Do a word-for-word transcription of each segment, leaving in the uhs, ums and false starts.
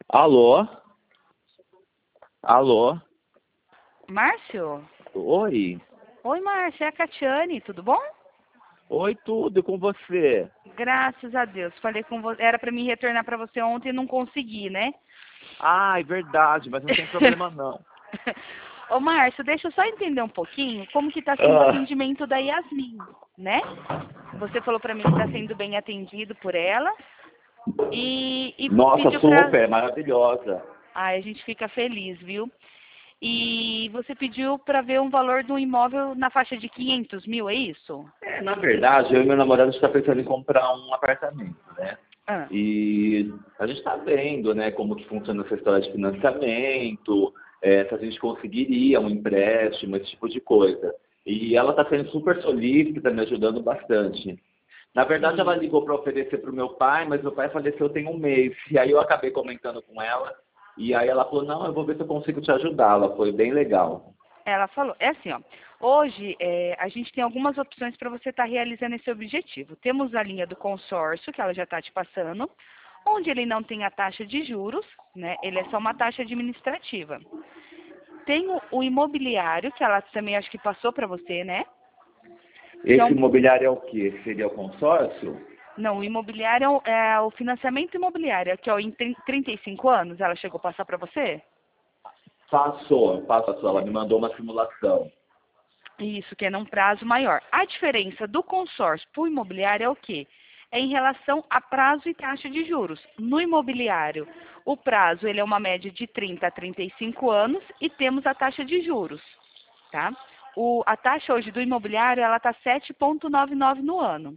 Alô? Alô? Márcio? Oi? Oi, Márcio, é a Catiane, tudo bom? Oi, tudo com você? Graças a Deus. Falei com você, era para mim retornar para você ontem e não consegui, né? Ah, é verdade, mas não tem problema não. Ô, Márcio, deixa eu só entender um pouquinho como que está sendo o Ah, atendimento da Yasmin, né? Você falou para mim que está sendo bem atendido por ela e, e nossa, pediu para... super, maravilhosa. Ai, a gente fica feliz, viu? E você pediu para ver um valor do imóvel na faixa de quinhentos mil, é isso? É, na verdade, eu e meu namorado está pensando em comprar um apartamento, né? Ah. E a gente está vendo, né, como que funciona essa história de financiamento, é, se a gente conseguiria um empréstimo, esse tipo de coisa. E ela está sendo super solícita, me ajudando bastante. Na verdade, ela Sim. ligou para oferecer para o meu pai, mas meu pai faleceu tem um mês. E aí eu acabei comentando com ela, e aí ela falou, não, eu vou ver se eu consigo te ajudar. Ela foi bem legal. Ela falou, é assim, ó. Hoje é, a gente tem algumas opções para você estar realizando esse objetivo. Temos a linha do consórcio, que ela já está te passando, onde ele não tem a taxa de juros, né? Ele é só uma taxa administrativa. Tem o, o imobiliário, que ela também acho que passou para você, né? Que é Esse um, imobiliário é o quê? Seria o consórcio? não, o imobiliário é o, é o financiamento imobiliário, que é o em trinta e cinco anos. Ela chegou a passar para você? Passou, passou. Ela me mandou uma simulação. Isso, que é num prazo maior. A diferença do consórcio para o imobiliário é o quê? É em relação a prazo e taxa de juros. No imobiliário, o prazo ele é uma média de trinta a trinta e cinco anos e temos a taxa de juros, tá? O, a taxa hoje do imobiliário ela está sete vírgula noventa e nove no ano.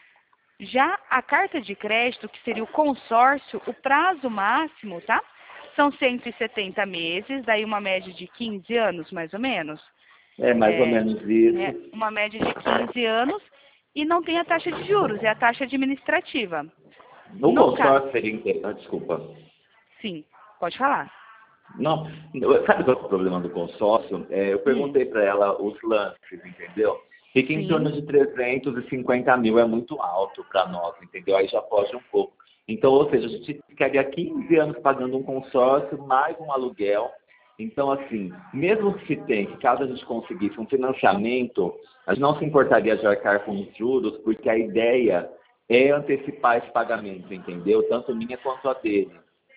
Já a carta de crédito, que seria o consórcio, o prazo máximo, tá? São cento e setenta meses, daí uma média de quinze anos, mais ou menos. É mais ou É, menos é isso. uma média de quinze anos e não tem a taxa de juros, é a taxa administrativa. No No caso, consórcio seria inteiro. Ah, desculpa. sim, pode falar. Não, sabe qual é o problema do consórcio? É, eu Hum, perguntei para ela os lances, entendeu? Fica em sim. torno de trezentos e cinquenta mil, é muito alto para nós, entendeu? Aí já foge um pouco. Então, ou seja, a gente ficaria quinze anos pagando um consórcio, mais um aluguel. Então, assim, mesmo que tem, que caso a gente conseguisse um financiamento, a gente não se importaria de arcar com os juros, porque a ideia é antecipar esse pagamento, entendeu? Tanto minha quanto a dele.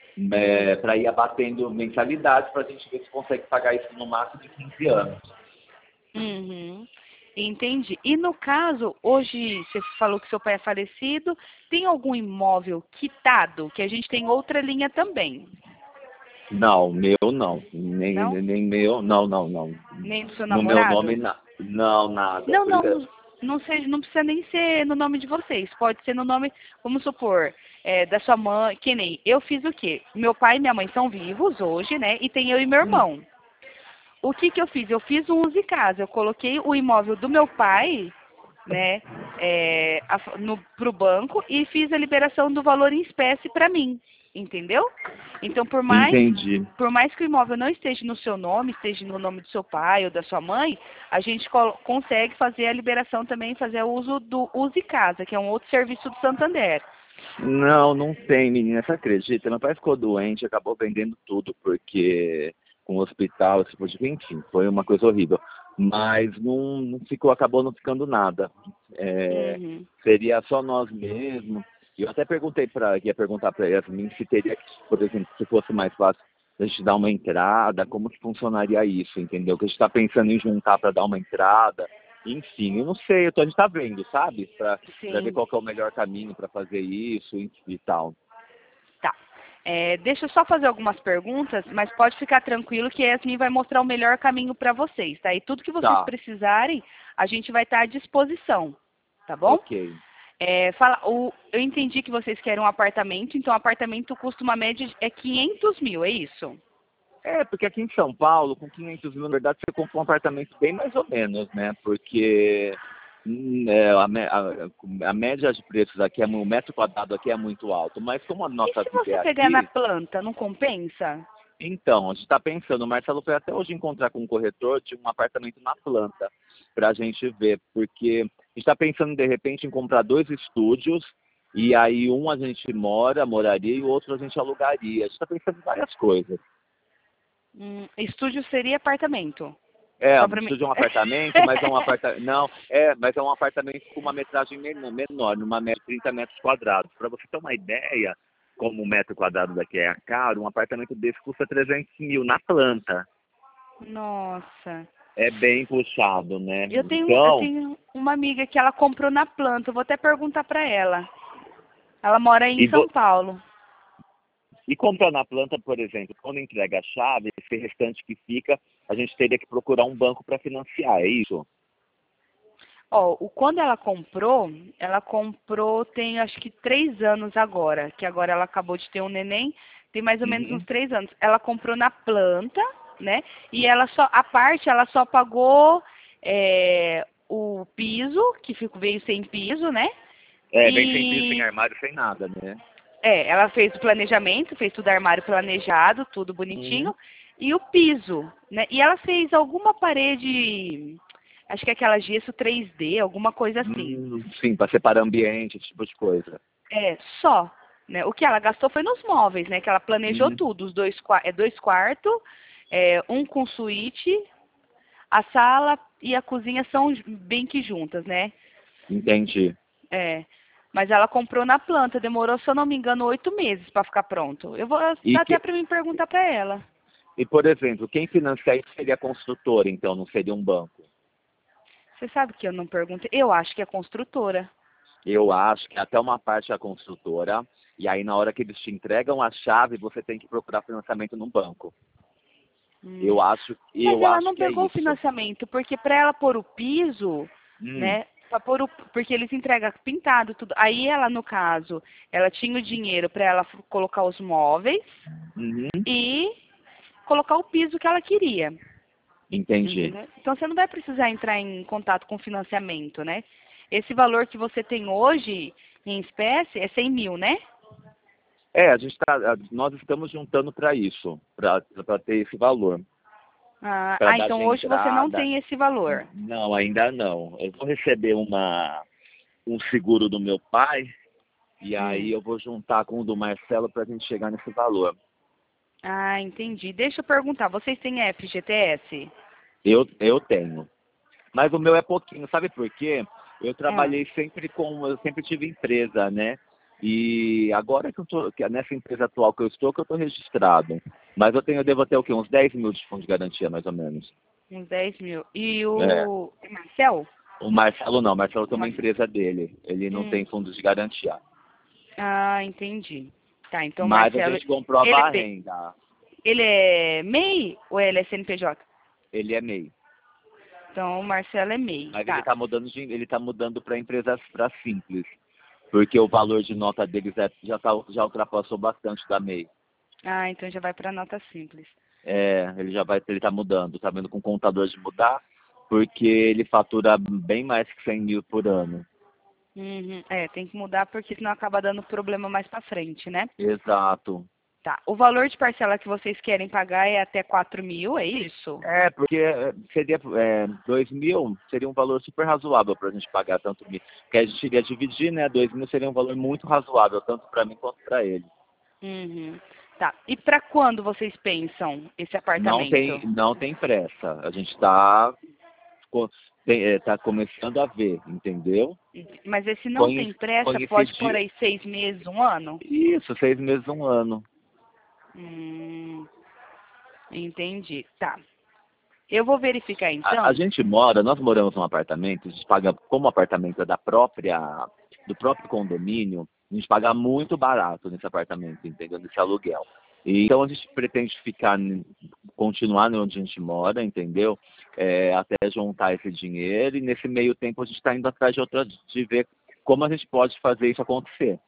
É, para ir abatendo mensalidades para a gente ver se consegue pagar isso no máximo de quinze anos. Uhum. Entendi. E no caso, hoje você falou que seu pai é falecido, tem algum imóvel quitado, que a gente tem outra linha também, Não, meu não. Nem, não? nem meu, não, não, não. Nem do seu No meu nome, namorado? na, não, nada. Não, Por isso, não, não seja, não precisa nem ser no nome de vocês. Pode ser no nome, vamos supor, é, da sua mãe, que nem eu fiz o quê? Meu pai e minha mãe são vivos hoje, né? E tem eu e meu hum, irmão. O que que eu fiz? Eu fiz um uso e casa. Eu coloquei o imóvel do meu pai, né, é, a- no, pro banco e fiz a liberação do valor em espécie para mim, entendeu? Então, por mais, entendi. por mais que o imóvel não esteja no seu nome, esteja no nome do seu pai ou da sua mãe, a gente colo- consegue fazer a liberação também, fazer o uso do uso e casa, que é um outro serviço do Santander. Não, não tem, menina, você acredita? Meu pai ficou doente, acabou vendendo tudo, porque com o hospital, tipo de enfim, foi uma coisa horrível. Mas não, não ficou, acabou não ficando nada. É, Uhum. seria só nós mesmos. E eu até perguntei para, ia perguntar para Yasmin se teria, por exemplo, se fosse mais fácil a gente dar uma entrada, como que funcionaria isso, entendeu? Que a gente está pensando em juntar para dar uma entrada. Enfim, eu não sei, eu tô, a gente tá vendo, sabe? Para ver Sim. qual que é o melhor caminho para fazer isso e, e tal. Tá. É, deixa eu só fazer algumas perguntas, mas pode ficar tranquilo que a Yasmin vai mostrar o melhor caminho para vocês, tá? E tudo que vocês Tá, precisarem, a gente vai estar à disposição, tá bom? ok. É, fala, o, eu entendi que vocês querem um apartamento, então o apartamento custa uma média de é quinhentos mil, é isso? É, porque aqui em São Paulo, com quinhentos mil, na verdade, você compra um apartamento bem mais ou menos, né? Porque hum, é, a, me- a- a média de preços aqui, é, mu- o metro quadrado aqui é muito alto. Mas como a E nossa se vida você é pegar na aqui, planta, não compensa? então, a gente está pensando, o Marcelo foi até hoje encontrar com um corretor de um apartamento na planta, para a gente ver, porque a gente está pensando, de repente, em comprar dois estúdios E aí um a gente mora, moraria, e o outro a gente alugaria. A gente está pensando em várias coisas. Hum, estúdio seria apartamento? É, Só um pra mim. estúdio é um apartamento, mas é um apartamento. Não, é, mas é um apartamento com uma metragem menor, menor numa média de trinta metros quadrados. Para você ter uma ideia, como um metro quadrado daqui é caro, um apartamento desse custa trezentos mil na planta. Nossa. É bem puxado, né? Eu tenho, eu Então, tenho uma amiga que ela comprou na planta. Eu vou até perguntar pra ela. Ela mora aí e, em São vo- Paulo. e comprar na planta, por exemplo, quando entrega a chave, esse restante que fica, a gente teria que procurar um banco para financiar, é isso? Ó, o, quando ela comprou, ela comprou tem acho que três anos agora, que agora ela acabou de ter um neném, tem mais ou menos uns Uhum. três anos. Ela comprou na planta, né? E ela só, a parte, ela só pagou é, o piso, que ficou, veio sem piso, né? É, bem sem piso, sem E armário, sem nada, né? é, ela fez o planejamento, fez tudo armário planejado, tudo Uhum. bonitinho, e o piso, né? E ela fez alguma parede, acho que é aquela gesso três D, alguma coisa assim. Hum, sim, para separar ambiente, esse tipo de coisa. É, só, né? O que ela gastou foi nos móveis, né? Que ela planejou Uhum. tudo, os dois, qua- é, dois quartos, é, um com suíte, a sala e a cozinha são bem que juntas, né? Entendi. É. Mas ela comprou na planta, demorou, se eu não me engano, oito meses para ficar pronto. Eu vou E, dar até que, para mim perguntar para ela. e, por exemplo, quem financia isso seria a construtora, então, não seria um banco? Você sabe que eu não perguntei? Eu acho que é construtora. Eu acho que até uma parte é a construtora, e aí na hora que eles te entregam a chave, você tem que procurar financiamento no banco. Hum. Eu acho, Mas eu ela acho não que é pegou o isso. financiamento, porque para ela pôr o piso, Hum, né? Pra pôr o, porque eles entregam pintado tudo. Aí ela, no caso, ela tinha o dinheiro para ela f- colocar os móveis uhum, e colocar o piso que ela queria. entendi. Entendeu? Então você não vai precisar entrar em contato com financiamento, né? Esse valor que você tem hoje em espécie é cem mil, né? É, a gente tá, a- nós estamos juntando para isso, para ter esse valor, Ah, para ah, dar então de hoje você não entrada. tem esse valor. Não, ainda não. Eu vou receber uma, um seguro do meu pai, e aí Hum. eu vou juntar com o do Marcelo para a gente chegar nesse valor. Ah, entendi. Deixa eu perguntar, vocês têm F G T S? Eu, eu tenho. Mas o meu é pouquinho, sabe por quê? Eu Ah, trabalhei sempre com, eu sempre tive empresa, né? E agora que eu tô, que é nessa empresa atual que eu estou, que eu estou registrado. Mas eu tenho, eu devo ter o quê? Uns dez mil de fundo de garantia, mais ou menos. uns dez mil. E É. o é Marcel? O Marcelo não, o Marcelo tem O uma Mar- empresa dele. Ele não Hum. tem fundo de garantia. Ah, entendi. Tá, então o Mas a Marcelo, gente comprova ele é, a P- renda. ele é M E I ou ele é C N P J? Ele é MEI. Então o Marcelo é M E I, Mas ele tá. está mudando de, ele tá mudando para empresas para simples. Porque o valor de nota deles é, já, tá, já ultrapassou bastante da MEI. Ah, então já vai para nota simples. É, ele já vai, ele tá mudando, tá vendo com o contador de mudar, porque ele fatura bem mais que cem mil por ano. Uhum. É, tem que mudar porque senão acaba dando problema mais para frente, né? Exato. Tá. O valor de parcela que vocês querem pagar é até quatro mil, é isso? É, porque é, seria é, dois mil seria um valor super razoável para a gente pagar tanto mil. Porque a gente iria dividir, né? Dois mil seria um valor muito razoável, tanto para mim quanto para ele. Uhum. Tá. E para quando vocês pensam esse Não apartamento? tem, não tem pressa. A gente está tá começando a ver, entendeu? Mas esse não tem Conhe- pressa, pode pôr Coincidir. aí seis meses, um ano? Isso, seis meses, um ano. Hum, entendi. Tá. Eu vou verificar A, a então. gente mora, nós moramos num apartamento, a gente paga, como o apartamento é da própria, do próprio condomínio, a gente paga muito barato nesse apartamento, entendeu? Nesse aluguel. E, então a gente pretende ficar, n- continuar onde a gente mora, entendeu? É, até juntar esse dinheiro e nesse meio tempo a gente está indo atrás de outra, de ver como a gente pode fazer isso acontecer.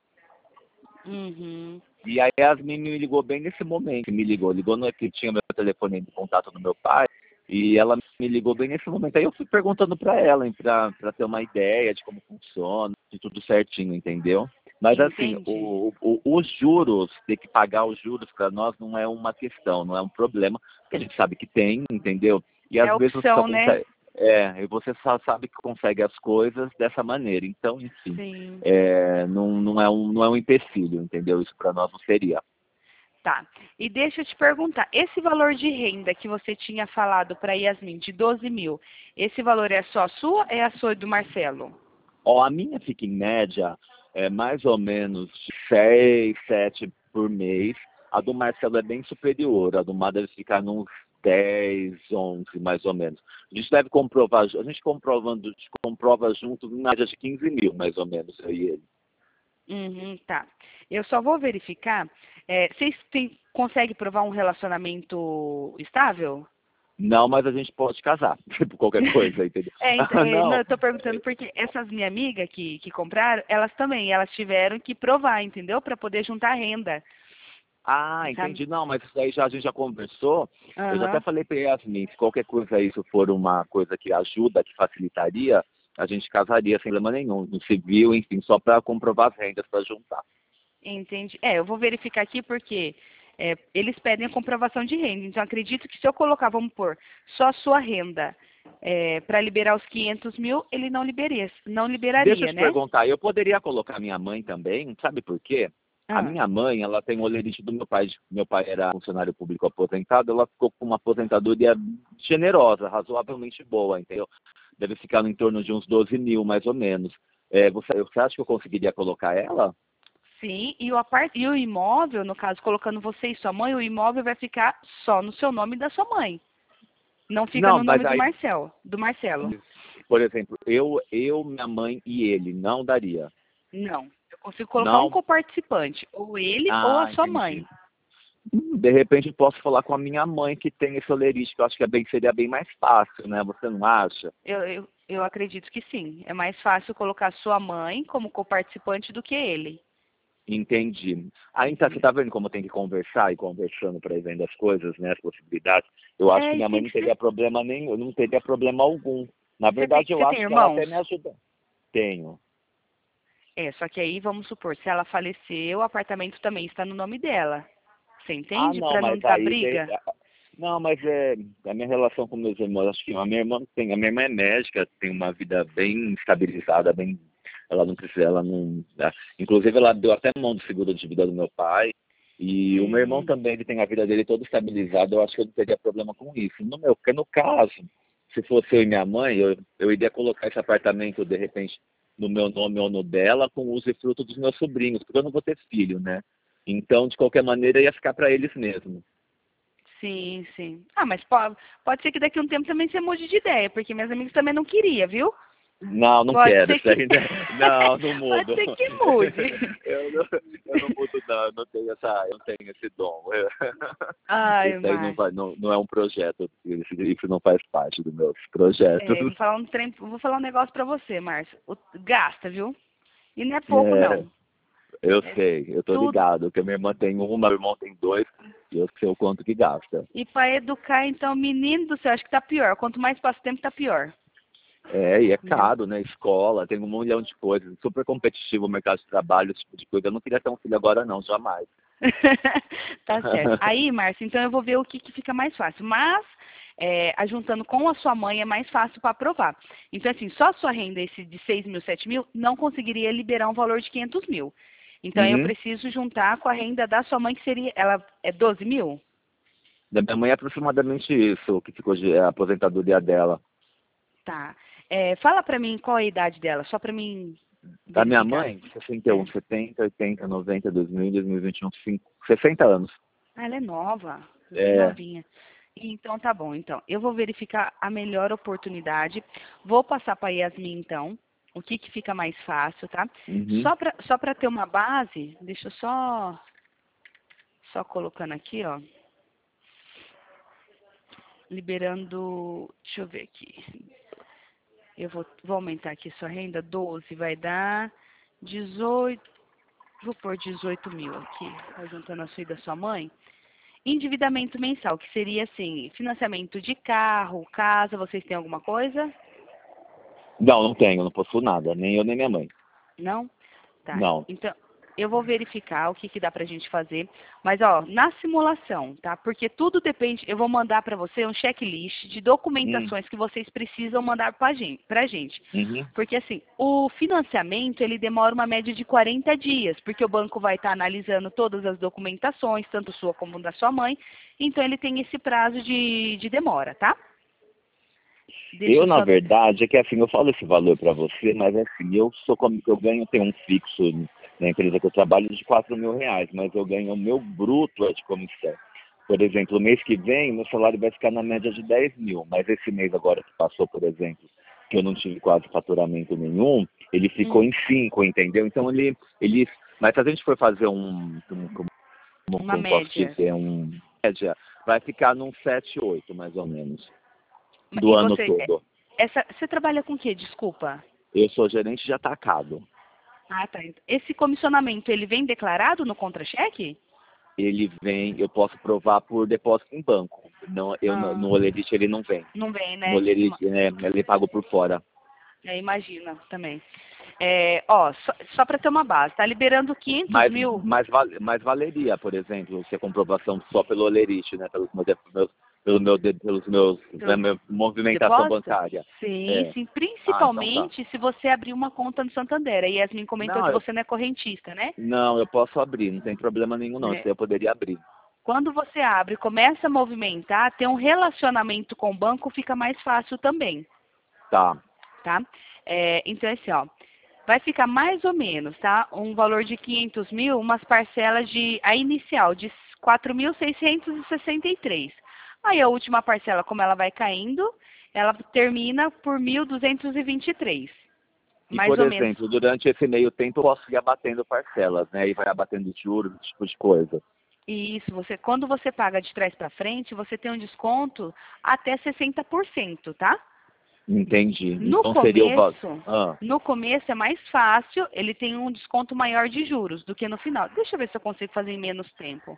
Uhum. E aí a Yasmin me ligou bem nesse momento, me ligou, ligou no que tinha meu telefone de contato do meu pai, e ela me ligou bem nesse momento. Aí eu fui perguntando para ela, para ter uma ideia de como funciona, de tudo certinho, entendeu? Mas assim, Entendi. o, o, os juros, ter que pagar os juros para nós não é uma questão, não é um problema, porque a gente sabe que tem, entendeu? E às É vezes você só opção, né? consegue. É, e você só sabe que consegue as coisas dessa maneira. Então, enfim, Sim. é, não, não, é um, não é um empecilho, entendeu? Isso para nós não seria. Tá. E deixa eu te perguntar, esse valor de renda que você tinha falado para Yasmin, de doze mil, esse valor é só sua ou é a sua e do Marcelo? Ó, a minha fica em média é mais ou menos de seis, sete por mês. A do Marcelo é bem superior. A do Mar deve ficar nos dez, onze, mais ou menos. A gente deve comprovar, a gente comprovando, a gente comprova junto em média de quinze mil, mais ou menos, eu e ele. Uhum, tá. Eu só vou verificar. É, vocês têm, conseguem provar um relacionamento estável? Não, mas a gente pode casar, tipo qualquer coisa, entendeu? É, ent- Ah, é, não, não. eu tô perguntando porque essas minhas amigas que, que compraram, elas também, elas tiveram que provar, entendeu? Para poder juntar renda, Ah, sabe? entendi. Não, mas isso aí já, a gente já conversou. Eu já até Aham. falei para Yasmin, se qualquer coisa isso for uma coisa que ajuda, que facilitaria, a gente casaria sem problema nenhum, no civil, enfim, só para comprovar as rendas, para juntar. Entendi. É, eu vou verificar aqui porque é, eles pedem a comprovação de renda. Então, acredito que se eu colocar, vamos pôr, só a sua renda para liberar os quinhentos mil, ele não liberaria, não Deixa eu liberaria, te né? perguntar, eu poderia colocar minha mãe também, sabe por quê? A Ah, minha mãe, ela tem o olerite do meu pai. Meu pai era funcionário público aposentado, ela ficou com uma aposentadoria generosa, razoavelmente boa, entendeu? Deve ficar em torno de uns doze mil, mais ou menos. É, você, você acha que eu conseguiria colocar ela? sim, e o, apart... e o imóvel, no caso, colocando você e sua mãe, o imóvel vai ficar só no seu nome e da sua mãe. Não fica Não, no mas nome do aí, Marcelo, do Marcelo. por exemplo, eu, eu, minha mãe e ele, não daria. Não. Eu consigo colocar um Não? coparticipante, ou ele ou a Ah, sua entendi. mãe. Hum, De repente posso falar com a minha mãe que tem esse olerite, que eu acho que é bem, seria bem mais fácil, né? Você não acha? Eu, eu, eu acredito que sim. É mais fácil colocar sua mãe como coparticipante do que ele. Entendi. Aí então, você Uhum. tá vendo como tem que conversar e conversando para ir vendo as coisas, né? As possibilidades. Eu acho É, que e minha mãe tem não que ser. teria problema nenhum, não teria problema algum. Na Você tem, verdade, eu você tem acho que ela irmãos? até me ajuda. Tenho. É, só que aí, vamos supor, se ela faleceu, o apartamento também está no nome dela. Você Ah, entende? não, Para não mas dar aí. de- briga? Não, mas é a minha relação com meus irmãos. Acho que a minha irmã tem. A minha irmã é médica, tem uma vida bem estabilizada, bem. Ela não precisa, ela não. é, Inclusive, ela deu até mão do seguro de vida do meu pai. E o meu irmão Hum, também, ele tem a vida dele toda estabilizada. Eu acho que eu não teria problema com isso. No meu, porque no caso, se fosse eu e minha mãe, eu, eu iria colocar esse apartamento, de repente, no meu nome ou no dela, com o uso e fruto dos meus sobrinhos, porque eu não vou ter filho, né? Então, de qualquer maneira, ia ficar para eles mesmo. sim, sim. Ah, mas pode, pode ser que daqui a um tempo também você mude de ideia, porque meus amigos também não queriam, viu? Não, não Pode quero. ser Isso que. ainda. Não, não Pode mudo. ser que mude. Eu não, eu não mudo, não. Eu não tenho essa, eu não tenho esse dom. Ai, Isso aí não Márcio. vai, não, não é um projeto. Isso, isso não faz parte dos meus projetos. É, vou falar um trem, vou falar um negócio pra você, Márcio. O- Gasta, viu? E não é pouco, É, não. eu É sei, eu tô tudo. ligado. Que a minha irmã tem uma, meu irmão tem dois, e eu sei o quanto que gasta. E para educar, então, menino do céu, acho que tá pior. Quanto mais passa o tempo, tá pior. É, e é Entendeu? caro, né? Escola, tem um milhão de coisas. Super competitivo o mercado de trabalho, esse tipo de coisa. Eu não queria ter um filho agora, não, jamais. Tá certo. Aí, Márcio, então eu vou ver o que, que fica mais fácil. Mas, é, ajuntando com a sua mãe é mais fácil para aprovar. Então, assim, só a sua renda, esse de seis mil, sete mil, não conseguiria liberar um valor de quinhentos mil. Então, eu Uhum. preciso juntar com a renda da sua mãe, que seria, ela é doze mil? Da minha mãe é aproximadamente isso, o que ficou de é a aposentadoria dela. Tá. É, fala pra mim qual é a idade dela, só pra mim Da minha verificar. mãe, sessenta e um, É. setenta, oitenta, noventa, dois mil, dois mil e vinte e um, cinco, sessenta anos. Ah, ela é nova, bem É. novinha. Então tá bom, então. Eu vou verificar a melhor oportunidade. Vou passar para Yasmin, então, o que, que fica mais fácil, tá? Uhum. Só para só para ter uma base, deixa eu só, só colocando aqui, ó. Liberando. Deixa eu ver aqui. Eu vou, vou aumentar aqui sua renda. doze vai dar dezoito. Vou pôr dezoito mil aqui, tá juntando a sua e da sua mãe. Endividamento mensal, que seria assim, financiamento de carro, casa, vocês têm alguma coisa? Não, não tenho, não possuo nada, nem eu nem minha mãe. Não? Tá. Não. Então, eu vou verificar o que, que dá pra gente fazer. Mas, ó, na simulação, tá? Porque tudo depende... Eu vou mandar pra você um checklist de Hum, documentações que vocês precisam mandar pra gente. Pra gente. uhum. Porque, assim, o financiamento, ele demora uma média de quarenta dias. Porque o banco vai estar analisando todas as documentações, tanto sua como da sua mãe. Então, ele tem esse prazo de, de demora, tá? Deixa Eu, eu na só... verdade, é que assim, eu falo esse valor para você, mas assim, eu sou como eu ganho, tem um fixo na empresa que eu trabalho de quatro mil reais, mas eu ganho o meu bruto é de comissão. Por exemplo, o mês que vem, meu salário vai ficar na média de dez mil, mas esse mês agora que passou, por exemplo, que eu não tive quase faturamento nenhum, ele ficou Hum, em cinco, entendeu? Então ele, ele, mas se a gente for fazer um, um como, uma como posso média. dizer, um média, vai ficar num sete, oito, mais ou menos, do E ano você... todo. Essa, você trabalha com o quê? Desculpa. Eu sou gerente de atacado. Ah, tá. Esse comissionamento, ele vem declarado no contra-cheque? Ele vem, eu posso provar por depósito em banco. Não, eu, no Ah, no Olerite ele não vem. não vem, No né? Ima- Olerite, né, ele paga por fora. é, imagina também. É, ó, só, só para ter uma base, tá liberando quinhentos Mas, mil? mas, val- mas valeria, por exemplo, se a comprovação só pelo Olerite, né, pelos meus, meus, pelo meu, de- pelos meus, Pelo né, minha movimentação depósito? bancária. Sim, É. sim. Ah, então tá. Principalmente se você abrir uma conta no Santander. A Yasmin comentou Não, que eu, você não é correntista, né? não, eu posso abrir, não tem problema nenhum não. Isso É. aí eu poderia abrir. Quando você abre, começa a movimentar, ter um relacionamento com o banco fica mais fácil também. Tá, Tá? É, então, assim, ó, vai ficar mais ou menos, tá? Um valor de quinhentos mil, umas parcelas de, a inicial, de quatro mil seiscentos e sessenta e três. Aí a última parcela, como ela vai caindo, ela termina por mil duzentos e vinte e três. e, Mais por ou menos. exemplo, durante esse meio tempo eu posso ir abatendo parcelas, né? E vai abatendo juros, esse tipo de coisa. E isso, você, quando você paga de trás para frente, você tem um desconto até sessenta por cento, tá? Entendi. No Então seria o valor. começo, Ah, no começo é mais fácil, ele tem um desconto maior de juros do que no final. Deixa eu ver se eu consigo fazer em menos tempo.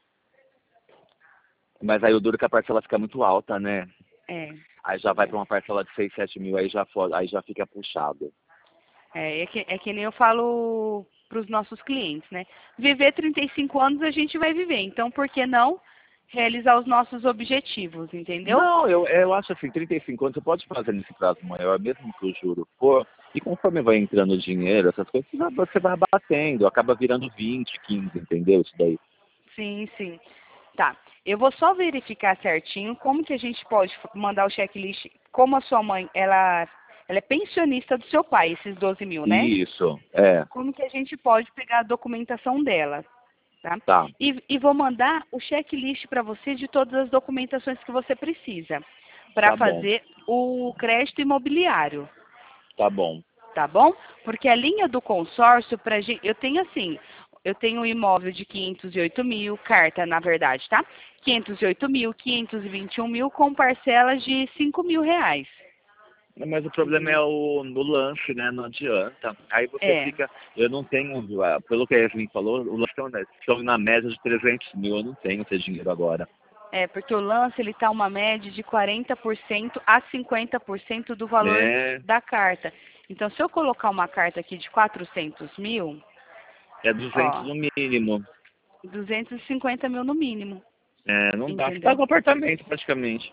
mas aí o duro é que a parcela fica muito alta, né? É, Aí já vai para uma parcela de seis, sete mil, aí já, for, aí já fica puxado. é, é, que, é que nem eu falo para os nossos clientes, né? Viver trinta e cinco anos a gente vai viver, então por que não realizar os nossos objetivos, entendeu? Não, eu, eu acho assim, trinta e cinco anos você pode fazer nesse prazo maior, mesmo que o juro for, e conforme vai entrando dinheiro, essas coisas, você vai você vai batendo, acaba virando vinte, quinze, entendeu? Isso daí. Sim, sim. Tá. Eu vou só verificar certinho como que a gente pode mandar o checklist, como a sua mãe, ela, ela é pensionista do seu pai, esses doze mil, né? Isso, é, Como que a gente pode pegar a documentação dela, tá? tá, E, e vou mandar o checklist para você de todas as documentações que você precisa para tá bom, fazer o crédito imobiliário, tá bom. tá bom? Porque a linha do consórcio, pra gente, eu tenho assim, eu tenho um imóvel de quinhentos e oito mil, carta na verdade, tá? quinhentos e oito mil, quinhentos e vinte e um mil com parcelas de cinco mil reais, Mas o problema é entendeu? o no lance, né? Não adianta. Aí você É, fica, eu não tenho, ah, pelo que a Yasmin falou, o lance estão, né, estão na média de trezentos mil, eu não tenho esse dinheiro agora. é, porque o lance ele tá uma média de quarenta por cento a cinquenta por cento do valor É, da carta. Então, se eu colocar uma carta aqui de quatrocentos mil, é duzentos ó, no mínimo. duzentos e cinquenta mil no mínimo, É, não dá. Você entendeu? paga um apartamento praticamente,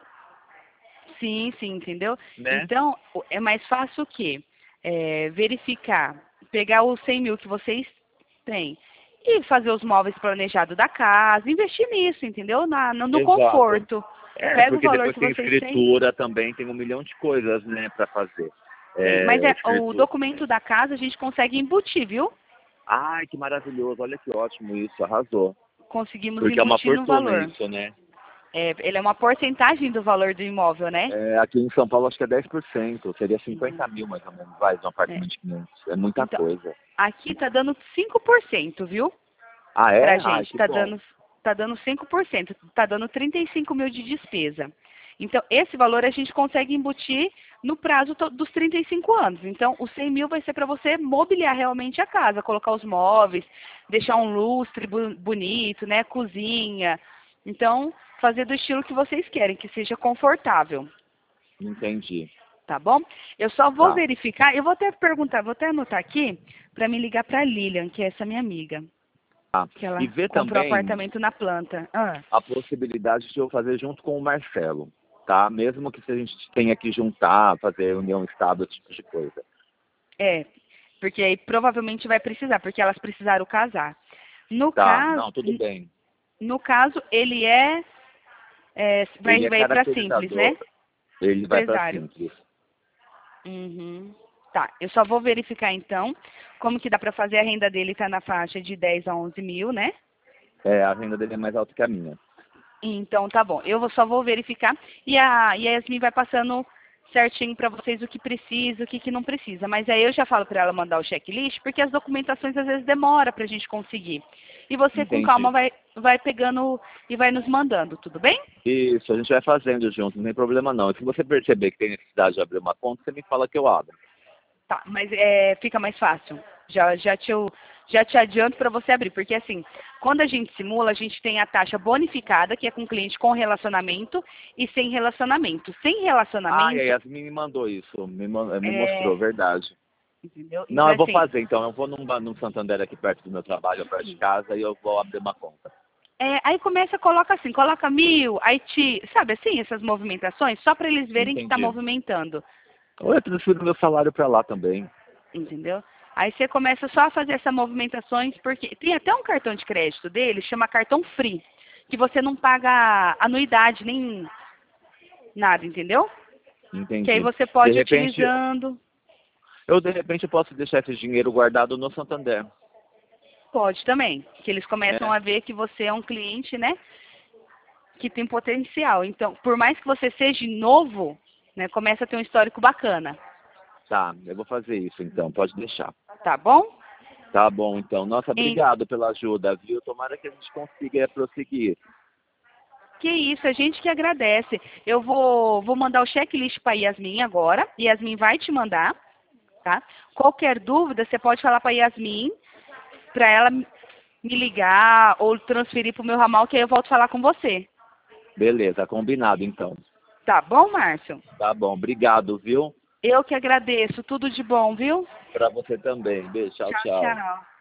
Sim, sim, entendeu? né? Então, o- é mais fácil o quê? É, verificar, pegar os cem mil que vocês têm e fazer os móveis planejados da casa, investir nisso, entendeu? Na, no, no Exato. conforto. É, Pega o porque valor depois que tem vocês têm. escritura também, tem um milhão de coisas, né, pra fazer. Tem. Mas É, é, o escritura. documento da casa a gente consegue embutir, viu? Ai, que maravilhoso, olha que ótimo isso, arrasou. Conseguimos Porque é uma embutir no fortuna valor. isso, né? É, ele é uma porcentagem do valor do imóvel, né? É, aqui em São Paulo acho que é dez por cento, seria Uhum. cinquenta mil mais ou menos, vai, de um É. apartamento de quinhentos. É muita Então, coisa. aqui tá dando cinco por cento, viu? Ah, Pra é? Ai, gente. que Tá bom. dando, tá dando cinco por cento. Tá dando trinta e cinco mil de despesa. Então, esse valor a gente consegue embutir no prazo to- dos trinta e cinco anos. Então, os cem mil vai ser para você mobiliar realmente a casa, colocar os móveis, deixar um lustre bu- bonito, né? Cozinha. Então, fazer do estilo que vocês querem, que seja confortável. Entendi. tá bom? Eu só vou Tá. verificar, eu vou até perguntar, vou até anotar aqui para me ligar para a Lilian, que é essa minha amiga, Tá. que ela E ver comprou também apartamento na planta. Ah, a possibilidade de eu fazer junto com o Marcelo, tá? Mesmo que se a gente tenha que juntar, fazer união estável, esse tipo de coisa. é, porque aí provavelmente vai precisar, porque elas precisaram casar. No Tá, caso, não, tudo bem. no caso, ele é, é vai, Ele é vai para simples, caracterizador, né? ele vai para Empresário. simples. Uhum. Tá, eu só vou verificar então como que dá para fazer. A renda dele está na faixa de dez a onze mil, né? É, a renda dele é mais alta que a minha. Então tá bom, eu vou- só vou verificar e a, e a Yasmin vai passando certinho para vocês o que precisa, o que, que não precisa. Mas aí eu já falo para ela mandar o checklist, porque as documentações às vezes demora para a gente conseguir. E você com calma Entendi. vai, vai pegando e vai nos mandando, tudo bem? Isso, a gente vai fazendo junto, não tem problema não. E se você perceber que tem necessidade de abrir uma conta, você me fala que eu abro. Tá, mas é, fica mais fácil. Já, já, te, eu- já te adianto para você abrir, porque assim, quando a gente simula, a gente tem a taxa bonificada, que é com cliente com relacionamento e sem relacionamento. Sem Ah, e a relacionamento, Yasmin me mandou isso, me, man- me é, mostrou, verdade. entendeu? Não, Então eu vou assim, fazer então, eu vou num, ba- num Santander aqui perto do meu trabalho, perto de casa, e eu vou abrir uma conta. é, aí começa, coloca assim, coloca mil, aí te, sabe assim, essas movimentações, só para eles verem que está Entendi. movimentando, Ou eu transfiro meu salário para lá também. entendeu? Aí você começa só a fazer essas movimentações, porque tem até um cartão de crédito dele, chama cartão free, que você não paga anuidade nem nada, entendeu? Que aí Entendi. você De pode ir repente, utilizando, eu de repente posso deixar esse dinheiro guardado no Santander, pode também, que eles começam né? a ver que você é um cliente, né, que tem potencial. Então, por mais que você seja novo, né, começa a ter um histórico bacana, Tá, eu vou fazer isso então, pode deixar. tá bom? Tá bom, então. Nossa, Em- obrigado pela ajuda, viu? Tomara que a gente consiga prosseguir. Que isso, a gente que agradece. Eu vou, vou mandar o checklist para Yasmin agora. Yasmin vai te mandar, tá? Qualquer dúvida, você pode falar para Yasmin, para ela me ligar ou transferir para o meu ramal, que aí eu volto a falar com você. Beleza, combinado então. Tá bom, Márcio? Tá bom, obrigado, viu? Eu que agradeço. Tudo de bom, viu? Pra você também. Beijo, tchau, Tchau, tchau. tchau.